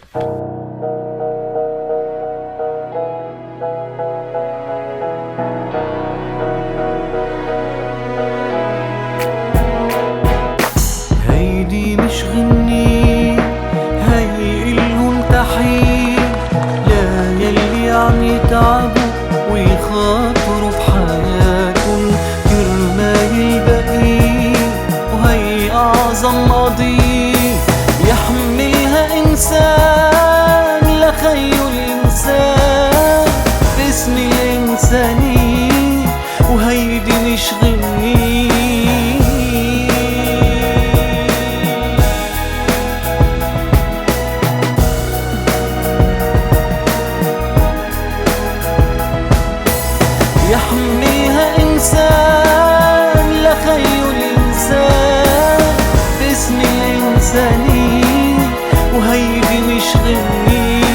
هيدي مش غني، هي إلهم تحية لا يلي عم يتعبوا ويخاطروا بحياتهم كرمال البقية. وهي أعظم قضية يحملها إنسان لخيه الإنسان باسم الإنسانية، وهيدي مش غنية. يحميها إنسان لخيه الإنسان باسم الإنسانية، وهيدي مش غنية.